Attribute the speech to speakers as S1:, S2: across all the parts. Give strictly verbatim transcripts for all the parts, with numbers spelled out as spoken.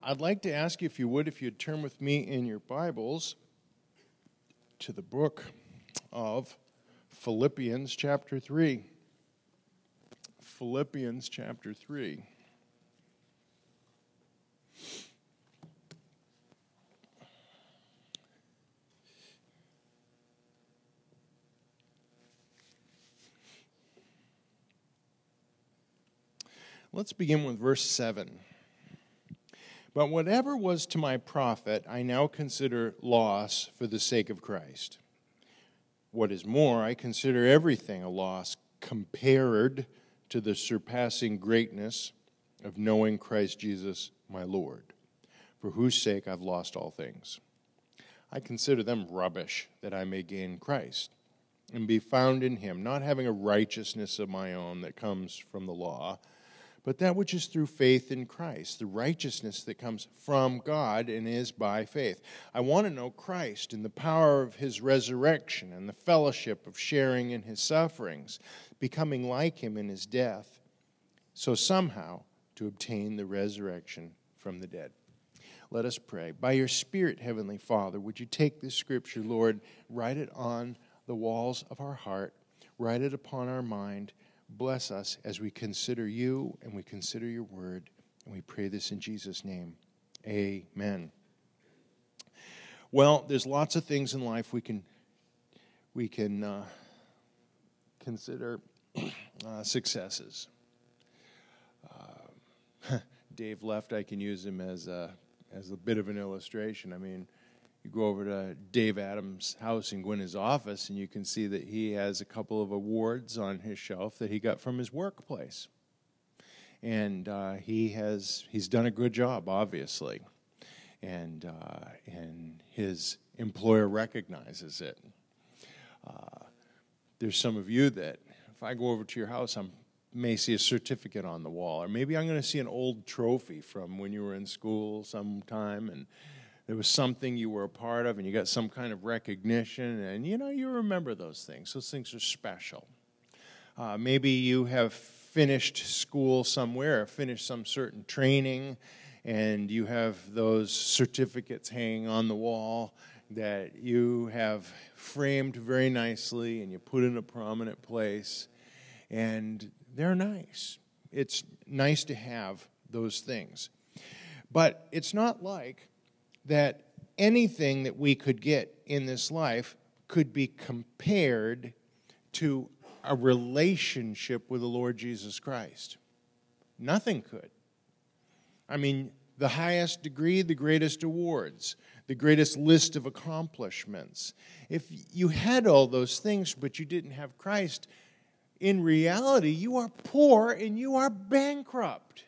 S1: I'd like to ask you, if you would, if you'd turn with me in your Bibles to the book of Philippians chapter three. Philippians chapter three. Let's begin with verse seven. But whatever was to my profit, I now consider loss for the sake of Christ. What is more, I consider everything a loss compared to the surpassing greatness of knowing Christ Jesus my Lord, for whose sake I've lost all things. I consider them rubbish, that I may gain Christ and be found in him, not having a righteousness of my own that comes from the law, but that which is through faith in Christ, the righteousness that comes from God and is by faith. I want to know Christ and the power of his resurrection and the fellowship of sharing in his sufferings, becoming like him in his death, so somehow to obtain the resurrection from the dead. Let us pray. By your Spirit, Heavenly Father, would you take this scripture, Lord, write it on the walls of our heart, write it upon our mind. Bless us as we consider you and we consider your word. And we pray this in Jesus' name. Amen. Well, there's lots of things in life we can we can uh, consider uh, successes. Uh, Dave left. I can use him as a, as a bit of an illustration. I mean, you go over to Dave Adams' house and go in his office, and you can see that he has a couple of awards on his shelf that he got from his workplace. And uh, he has he's done a good job, obviously. And, uh, and his employer recognizes it. Uh, there's some of you that, if I go over to your house, I may see a certificate on the wall. Or maybe I'm going to see an old trophy from when you were in school sometime, and there was something you were a part of, and you got some kind of recognition, and, you know, you remember those things. Those things are special. Uh, maybe you have finished school somewhere, or finished some certain training, and you have those certificates hanging on the wall that you have framed very nicely, and you put in a prominent place, and they're nice. It's nice to have those things. But it's not like that anything that we could get in this life could be compared to a relationship with the Lord Jesus Christ. Nothing could. I mean, the highest degree, the greatest awards, the greatest list of accomplishments. If you had all those things, but you didn't have Christ, in reality, you are poor and you are bankrupt.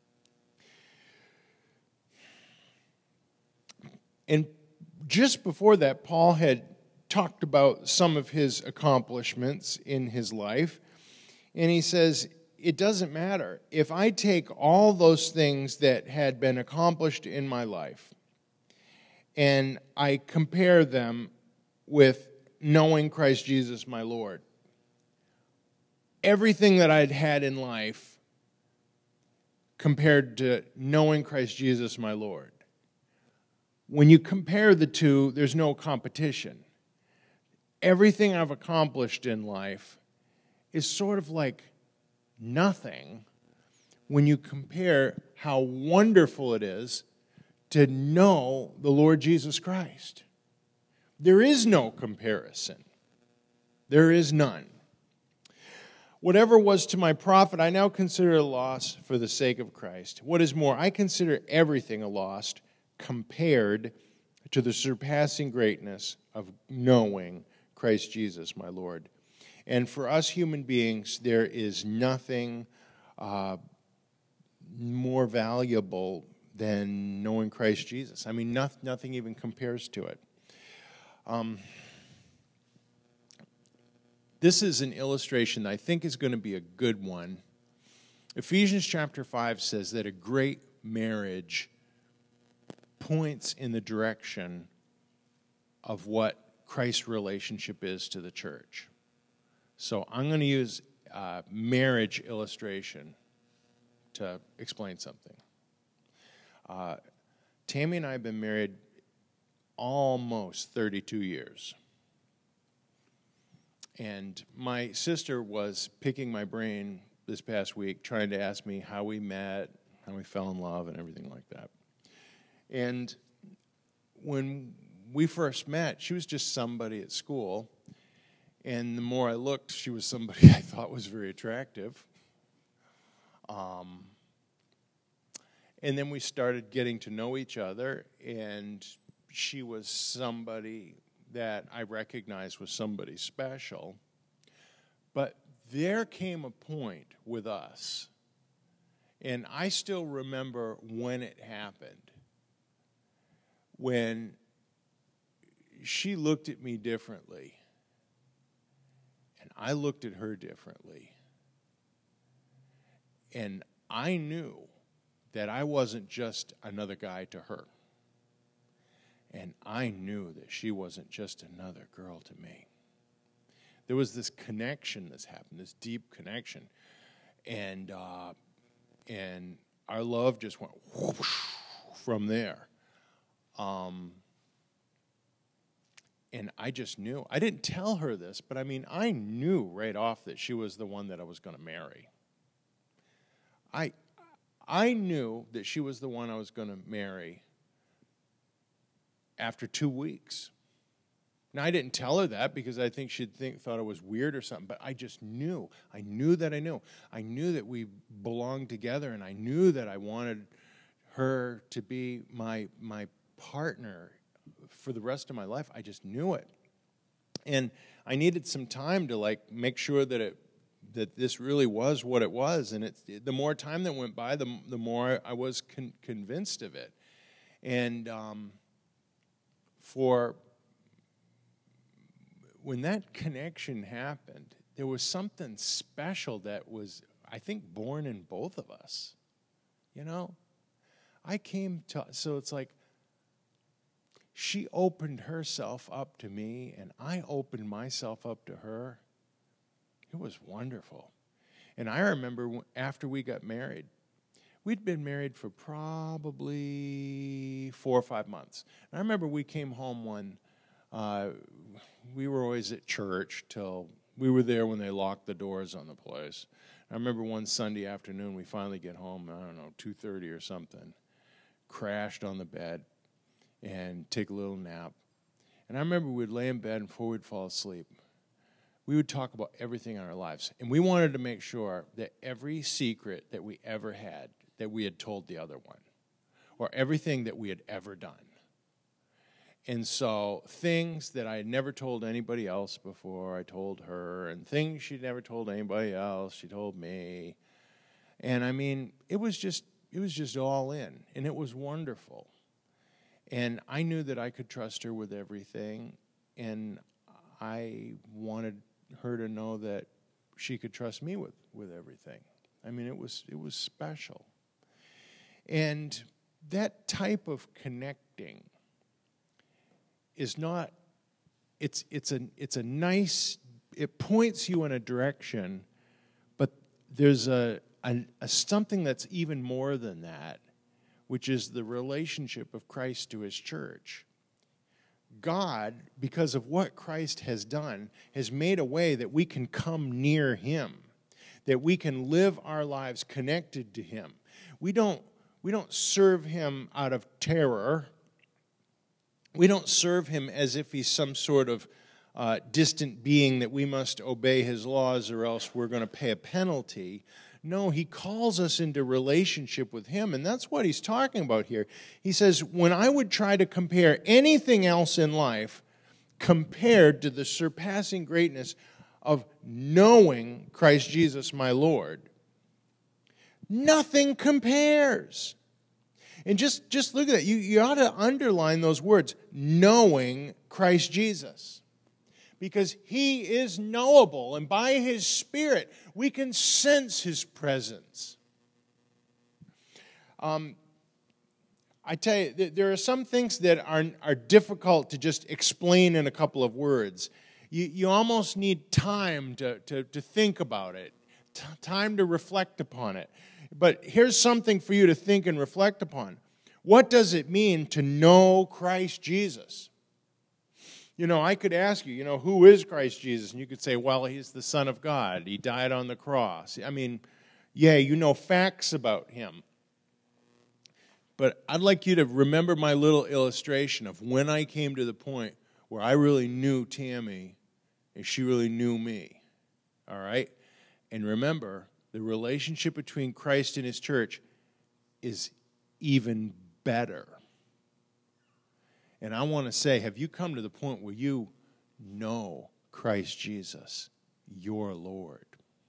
S1: And just before that, Paul had talked about some of his accomplishments in his life. And he says, it doesn't matter. If I take all those things that had been accomplished in my life and I compare them with knowing Christ Jesus my Lord, everything that I'd had in life compared to knowing Christ Jesus my Lord, when you compare the two, there's no competition. Everything I've accomplished in life is sort of like nothing when you compare how wonderful it is to know the Lord Jesus Christ. There is no comparison. There is none. Whatever was to my profit, I now consider a loss for the sake of Christ. What is more, I consider everything a loss compared to the surpassing greatness of knowing Christ Jesus, my Lord. And for us human beings, there is nothing uh, more valuable than knowing Christ Jesus. I mean, not, nothing even compares to it. Um, this is an illustration that I think is going to be a good one. Ephesians chapter five says that a great marriage points in the direction of what Christ's relationship is to the church. So I'm going to use a marriage illustration to explain something. Uh, Tammy and I have been married almost thirty-two years. And my sister was picking my brain this past week, trying to ask me how we met, how we fell in love, and everything like that. And when we first met, she was just somebody at school. And the more I looked, she was somebody I thought was very attractive. Um, and then we started getting to know each other, and she was somebody that I recognized was somebody special. But there came a point with us, and I still remember when it happened, when she looked at me differently, and I looked at her differently. And I knew that I wasn't just another guy to her. And I knew that she wasn't just another girl to me. There was this connection that's happened, this deep connection. And uh, and our love just went whoosh from there. Um, and I just knew. I didn't tell her this, but I mean, I knew right off that she was the one that I was going to marry. I I knew that she was the one I was going to marry after two weeks. Now, I didn't tell her that because I think she'd think thought it was weird or something, but I just knew. I knew that I knew. I knew that we belonged together, and I knew that I wanted her to be my my partner for the rest of my life. I just knew it. And I needed some time to, like, make sure that it that this really was what it was. And it's, the more time that went by, the, the more I was con- convinced of it. And um, for when that connection happened, there was something special that was, I think, born in both of us. You know? I came to, so it's like, she opened herself up to me, and I opened myself up to her. It was wonderful. And I remember after we got married, we'd been married for probably four or five months. And I remember we came home one, uh, we were always at church till, we were there when they locked the doors on the place. I remember one Sunday afternoon, we finally get home, I don't know, two thirty or something, crashed on the bed and take a little nap. And I remember we'd lay in bed, and before we'd fall asleep, we would talk about everything in our lives. And we wanted to make sure that every secret that we ever had, that we had told the other one, or everything that we had ever done. And so things that I had never told anybody else before, I told her, and things she'd never told anybody else, she told me. And I mean, it was just, it was just all in, and it was wonderful. And I knew that I could trust her with everything, and I wanted her to know that she could trust me with, with everything. I mean, it was it was special. And that type of connecting is not, it's it's a it's a nice, it points you in a direction, but there's a, a, a something that's even more than that, which is the relationship of Christ to his church. God, because of what Christ has done, has made a way that we can come near him, that we can live our lives connected to him. We don't, we don't serve him out of terror. We don't serve him as if he's some sort of uh, distant being that we must obey his laws or else we're going to pay a penalty. No, he calls us into relationship with him, and that's what he's talking about here. He says, when I would try to compare anything else in life compared to the surpassing greatness of knowing Christ Jesus my Lord, nothing compares. And just, just look at that. You, you ought to underline those words, knowing Christ Jesus. Because he is knowable, and by his Spirit, we can sense his presence. Um, I tell you, there are some things that are, are difficult to just explain in a couple of words. You, you almost need time to, to, to think about it, t- time to reflect upon it. But here's something for you to think and reflect upon. What does it mean to know Christ Jesus? You know, I could ask you, you know, who is Christ Jesus? And you could say, well, he's the Son of God. He died on the cross. I mean, yeah, you know facts about him. But I'd like you to remember my little illustration of when I came to the point where I really knew Tammy and she really knew me. All right? And remember, the relationship between Christ and his church is even better. And I want to say, have you come to the point where you know Christ Jesus, your Lord?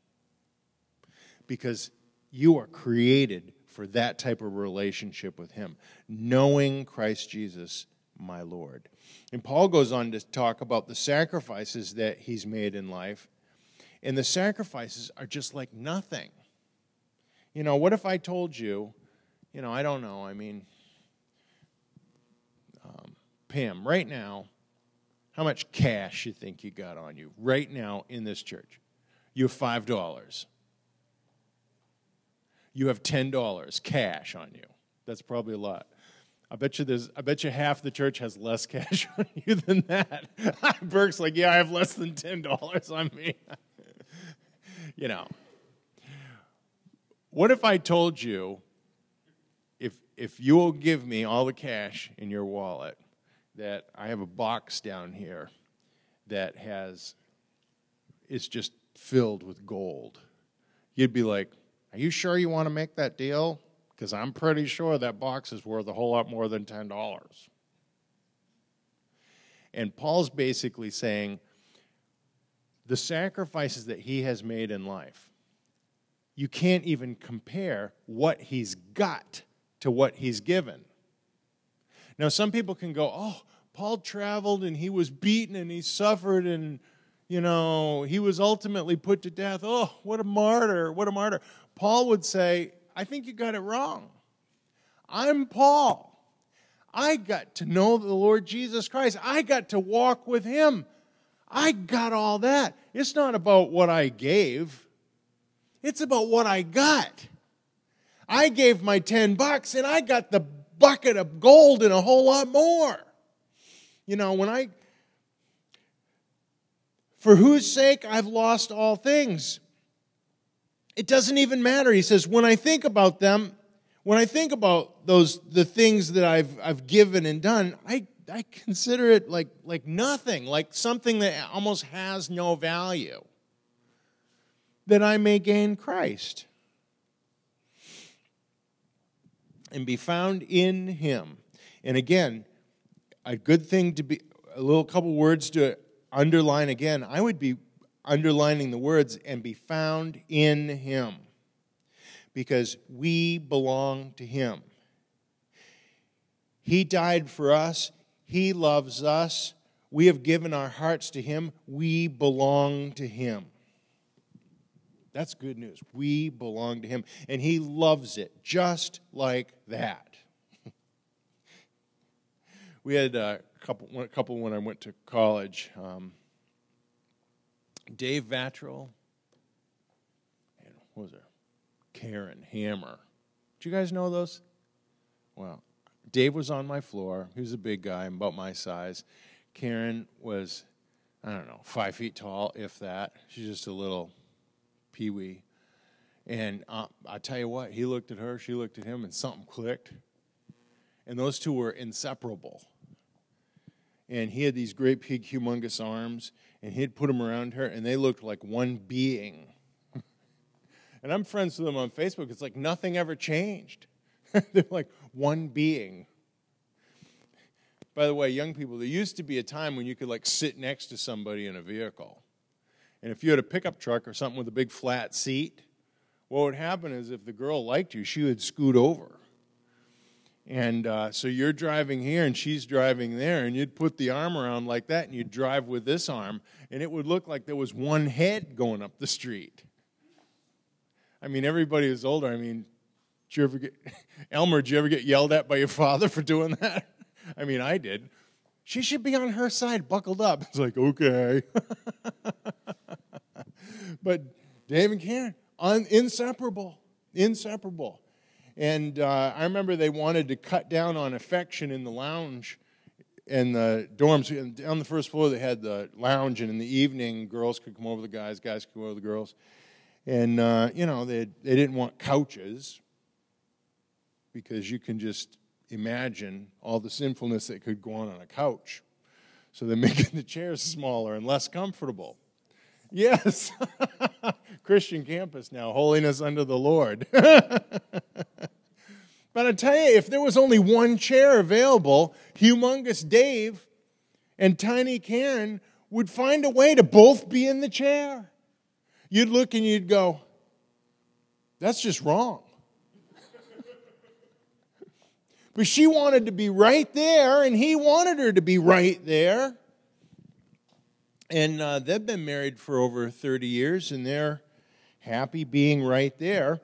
S1: Because you are created for that type of relationship with him, knowing Christ Jesus, my Lord. And Paul goes on to talk about the sacrifices that he's made in life, and the sacrifices are just like nothing. You know, what if I told you, you know, I don't know, I mean, um, Pam, right now, how much cash you think you got on you right now in this church? You have five dollars. You have ten dollars cash on you. That's probably a lot. I bet you there's. I bet you half the church has less cash on you than that. Burke's like, yeah, I have less than ten dollars on me. You know. What if I told you, if if you will give me all the cash in your wallet, that I have a box down here that has, it's just filled with gold. You'd be like, are you sure you want to make that deal? Because I'm pretty sure that box is worth a whole lot more than ten dollars. And Paul's basically saying the sacrifices that he has made in life, you can't even compare what he's got to what he's given. Now, some people can go, oh, Paul traveled and he was beaten and he suffered and, you know, he was ultimately put to death. Oh, what a martyr, what a martyr. Paul would say, I think you got it wrong. I'm Paul. I got to know the Lord Jesus Christ. I got to walk with him. I got all that. It's not about what I gave. It's about what I got. I gave my ten bucks and I got the bucket of gold and a whole lot more. You know, when I, for whose sake I've lost all things. It doesn't even matter. He says, when I think about them, when I think about those, the things that I've I've given and done, I, I consider it like, like nothing, like something that almost has no value, that I may gain Christ and be found in him. And again, a good thing to be, a little couple words to underline again, I would be underlining the words, and be found in him, because we belong to him. He died for us. He loves us. We have given our hearts to him. We belong to him. That's good news. We belong to him, and he loves it just like that. We had a couple, a couple when I went to college. Um, Dave Vattrell, and what was it? Karen Hammer. Did you guys know those? Well, Dave was on my floor. He was a big guy, about my size. Karen was, I don't know, five feet tall, if that. She's just a little peewee. And uh, I tell you what, he looked at her, she looked at him, and something clicked. And those two were inseparable. And he had these great big humongous arms, and he'd put them around her, and they looked like one being. And I'm friends with them on Facebook. It's like nothing ever changed. They're like one being. By the way, young people, there used to be a time when you could like sit next to somebody in a vehicle. And if you had a pickup truck or something with a big flat seat, what would happen is if the girl liked you, she would scoot over. And uh, so you're driving here and she's driving there, and you'd put the arm around like that, and you'd drive with this arm, and it would look like there was one head going up the street. I mean, everybody who's older, I mean, did you ever get, Elmer, did you ever get yelled at by your father for doing that? I mean, I did. She should be on her side, buckled up. It's like, okay. But Dave and Karen, un- inseparable, inseparable. And uh, I remember they wanted to cut down on affection in the lounge and the dorms. And on the first floor, they had the lounge, and in the evening, girls could come over the guys, guys could come over the girls. And, uh, you know, they they didn't want couches because you can just imagine all the sinfulness that could go on on a couch. So they're making the chairs smaller and less comfortable. Yes. Christian campus now, holiness under the Lord. But I tell you, if there was only one chair available, Humongous Dave and Tiny Karen would find a way to both be in the chair. You'd look and you'd go, that's just wrong. But she wanted to be right there, and he wanted her to be right there. And uh, they've been married for over thirty years, and they're happy being right there.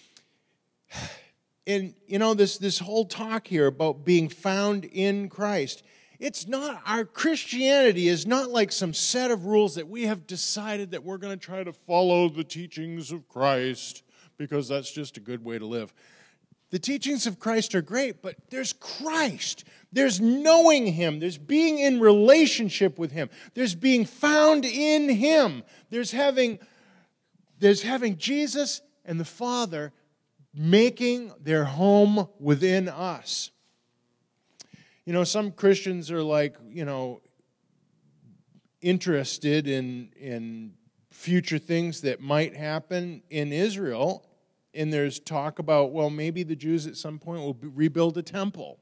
S1: And, you know, this, this whole talk here about being found in Christ, it's not, our Christianity is not like some set of rules that we have decided that we're going to try to follow the teachings of Christ because that's just a good way to live. The teachings of Christ are great, but there's Christ. There's knowing Him. There's being in relationship with Him. There's being found in Him. There's having, there's having Jesus and the Father making their home within us. You know, some Christians are like, you know, interested in, in future things that might happen in Israel. And there's talk about, well, maybe the Jews at some point will rebuild a temple.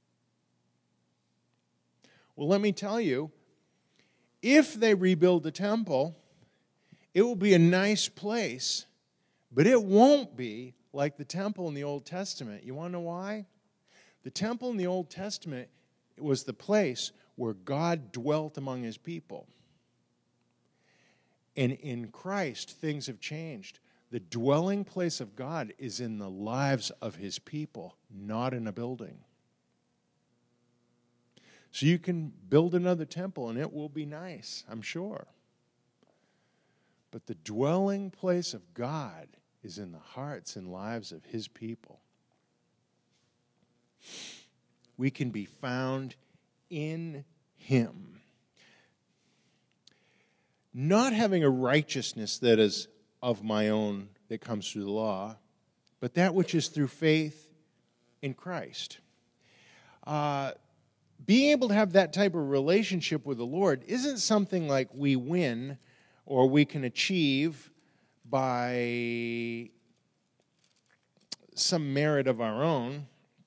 S1: Well, let me tell you, if they rebuild the temple, it will be a nice place, but it won't be like the temple in the Old Testament. You want to know why? The temple in the Old Testament was the place where God dwelt among His people. And in Christ, things have changed. The dwelling place of God is in the lives of His people, not in a building. So you can build another temple and it will be nice, I'm sure. But the dwelling place of God is in the hearts and lives of His people. We can be found in Him. Not having a righteousness that is of my own that comes through the law, but that which is through faith in Christ. Uh, being able to have that type of relationship with the Lord isn't something like we win or we can achieve by some merit of our own.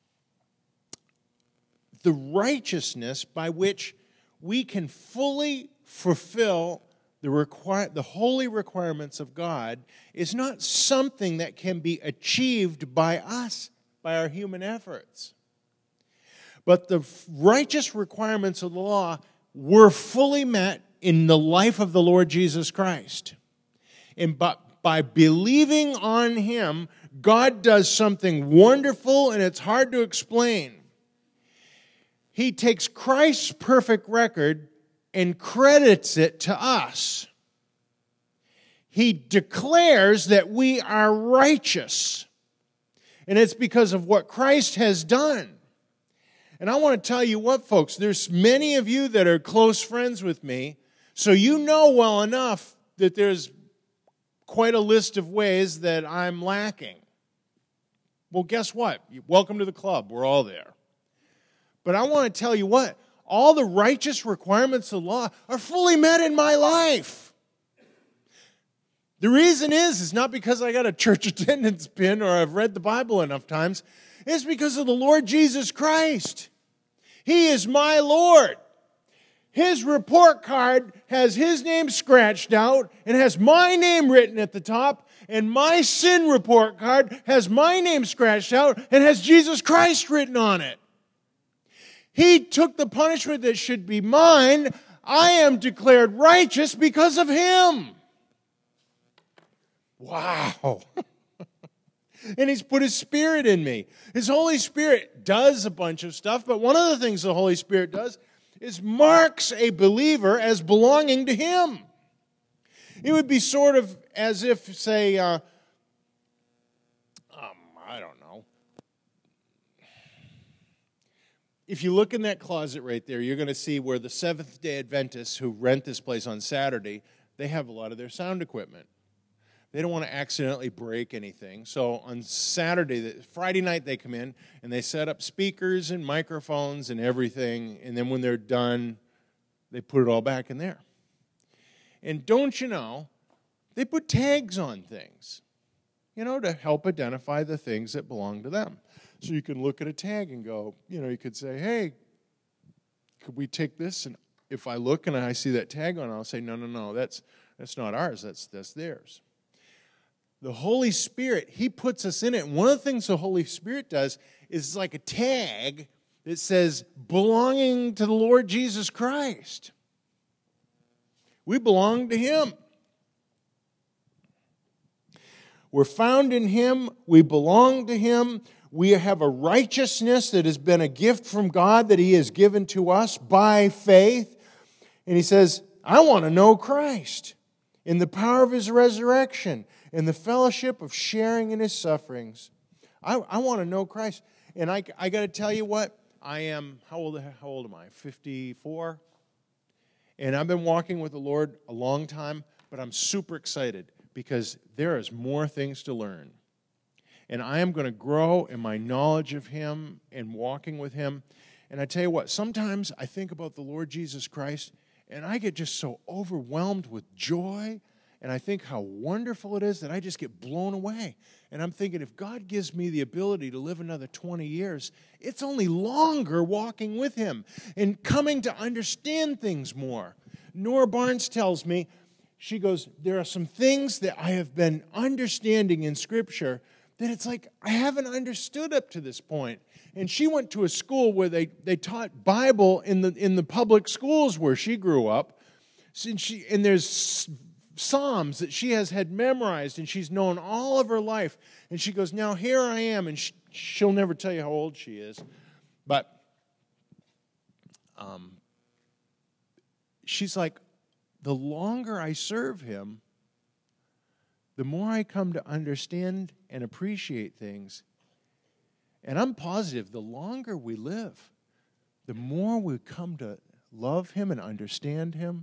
S1: The righteousness by which we can fully fulfill the require, the holy requirements of God is not something that can be achieved by us, by our human efforts. But the righteous requirements of the law were fully met in the life of the Lord Jesus Christ. And but by believing on Him, God does something wonderful, and it's hard to explain. He takes Christ's perfect record and credits it to us. He declares that we are righteous. And it's because of what Christ has done. And I want to tell you what, folks, there's many of you that are close friends with me, so you know well enough that there's quite a list of ways that I'm lacking. Well, guess what? Welcome to the club. We're all there. But I want to tell you what, all the righteous requirements of the law are fully met in my life. The reason is, it's not because I got a church attendance pin or I've read the Bible enough times. It's because of the Lord Jesus Christ. He is my Lord. His report card has His name scratched out and has my name written at the top, and my sin report card has my name scratched out and has Jesus Christ written on it. He took the punishment that should be mine. I am declared righteous because of Him. Wow. And He's put His Spirit in me. His Holy Spirit does a bunch of stuff, but one of the things the Holy Spirit does is marks a believer as belonging to Him. It would be sort of as if, say, uh, um, I don't know, if you look in that closet right there, you're going to see where the Seventh-day Adventists who rent this place on Saturday, they have a lot of their sound equipment. They don't want to accidentally break anything. So on Saturday, Friday night, they come in and they set up speakers and microphones and everything. And then when they're done, they put it all back in there. And don't you know, they put tags on things, you know, to help identify the things that belong to them. So you can look at a tag and go, you know, you could say, hey, could we take this? And if I look and I see that tag on it, I'll say, no, no, no, that's that's not ours, that's that's theirs. The Holy Spirit, He puts us in it. And one of the things the Holy Spirit does is like a tag that says, belonging to the Lord Jesus Christ. We belong to Him. We're found in Him. We belong to Him. We have a righteousness that has been a gift from God that He has given to us by faith. And He says, I want to know Christ in the power of His resurrection, in the fellowship of sharing in His sufferings. I, I want to know Christ. And I, I got to tell you what, I am, how old, how old am I? fifty-four? And I've been walking with the Lord a long time, but I'm super excited because there is more things to learn. And I am going to grow in my knowledge of Him and walking with Him. And I tell you what, sometimes I think about the Lord Jesus Christ, and I get just so overwhelmed with joy, and I think how wonderful it is that I just get blown away. And I'm thinking, if God gives me the ability to live another twenty years, it's only longer walking with Him and coming to understand things more. Nora Barnes tells me, she goes, there are some things that I have been understanding in Scripture that it's like I haven't understood up to this point. And she went to a school where they, they taught Bible in the in the public schools where she grew up. And, she, and there's Psalms that she has had memorized and she's known all of her life. And she goes, now here I am. And she, she'll never tell you how old she is. But um, she's like, the longer I serve Him, the more I come to understand and appreciate things. And I'm positive the longer we live, the more we come to love Him and understand Him.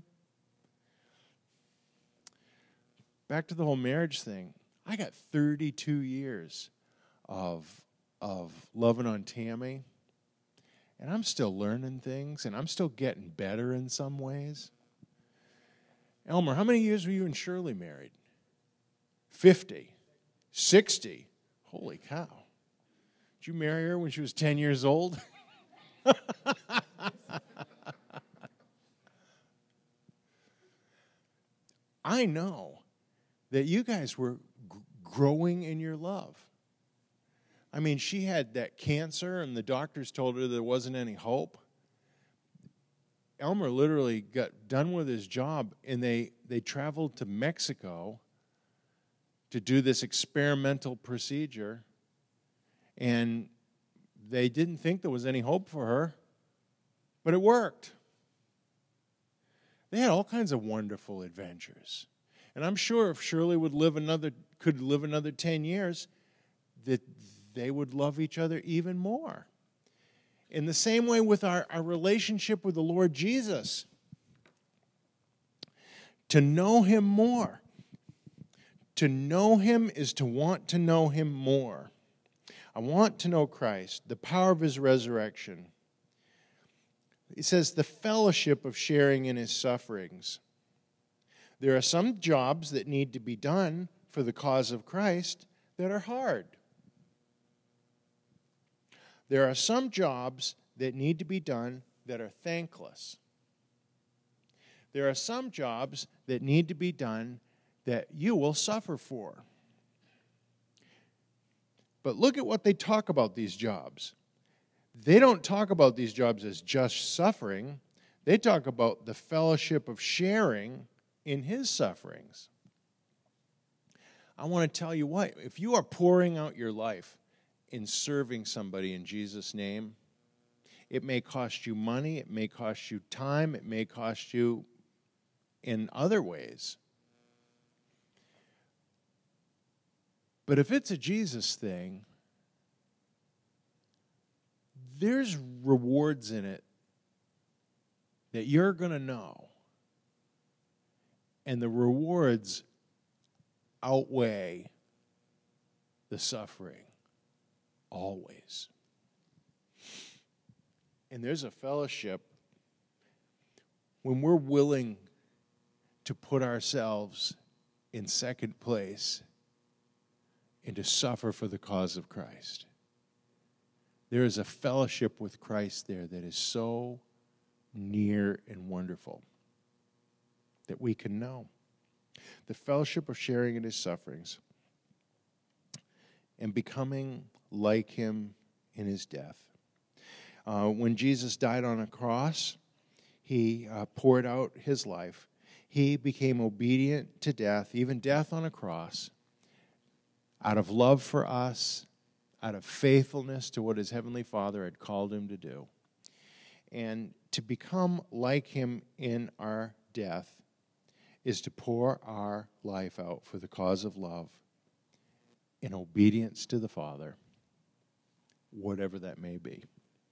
S1: Back to the whole marriage thing. I got thirty-two years of, of loving on Tammy, and I'm still learning things, and I'm still getting better in some ways. Elmer, how many years were you and Shirley married? fifty. sixty. Holy cow. Did you marry her when she was ten years old? I know that you guys were g- growing in your love. I mean, she had that cancer, and the doctors told her there wasn't any hope. Elmer literally got done with his job, and they, they traveled to Mexico to do this experimental procedure, and they didn't think there was any hope for her, but it worked. They had all kinds of wonderful adventures. And I'm sure if Shirley would live another, could live another ten years, that they would love each other even more. In the same way with our, our relationship with the Lord Jesus. To know Him more. To know Him is to want to know Him more. I want to know Christ, the power of His resurrection. He says the fellowship of sharing in His sufferings. There are some jobs that need to be done for the cause of Christ that are hard. There are some jobs that need to be done that are thankless. There are some jobs that need to be done that you will suffer for. But look at what they talk about these jobs. They don't talk about these jobs as just suffering. They talk about the fellowship of sharing in His sufferings. I want to tell you what, if you are pouring out your life in serving somebody in Jesus' name, it may cost you money, it may cost you time, it may cost you in other ways. But if it's a Jesus thing, there's rewards in it that you're going to know. And the rewards outweigh the suffering always. And there's a fellowship when we're willing to put ourselves in second place and to suffer for the cause of Christ. There is a fellowship with Christ there that is so near and wonderful that we can know. The fellowship of sharing in his sufferings and becoming like him in his death. Uh, when Jesus died on a cross, he uh, poured out his life. He became obedient to death, even death on a cross, out of love for us, out of faithfulness to what his heavenly Father had called him to do. And to become like him in our death is to pour our life out for the cause of love in obedience to the Father, whatever that may be.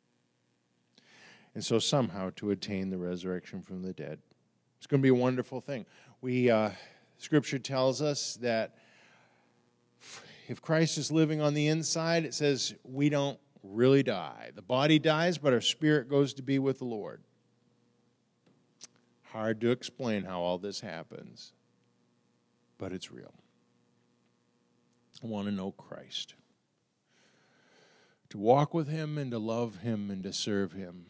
S1: And so somehow to attain the resurrection from the dead. It's going to be a wonderful thing. We, uh, Scripture tells us that if Christ is living on the inside, it says we don't really die. The body dies, but our spirit goes to be with the Lord. Hard to explain how all this happens, but it's real. I want to know Christ, to walk with him and to love him and to serve him.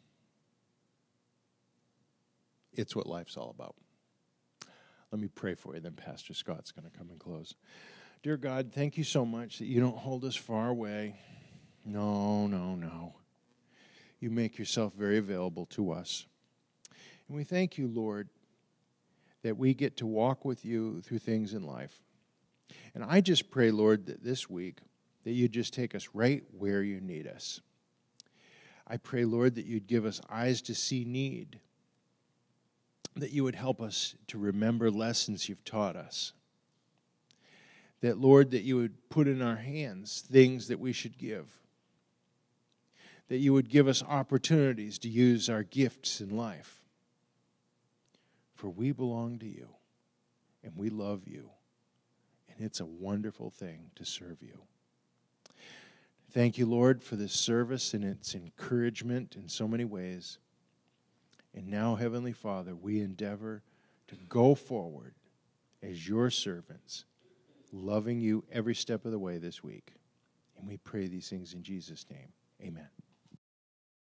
S1: It's what life's all about. Let me pray for you, then Pastor Scott's going to come and close. Dear God, thank you so much that you don't hold us far away. No, no, no. You make yourself very available to us. And we thank you, Lord, that we get to walk with you through things in life. And I just pray, Lord, that this week, that you just take us right where you need us. I pray, Lord, that you'd give us eyes to see need, that you would help us to remember lessons you've taught us, that, Lord, that you would put in our hands things that we should give, that you would give us opportunities to use our gifts in life. For we belong to you, and we love you, and it's a wonderful thing to serve you. Thank you, Lord, for this service and its encouragement in so many ways. And now, Heavenly Father, we endeavor to go forward as your servants, loving you every step of the way this week. And we pray these things in Jesus' name. Amen.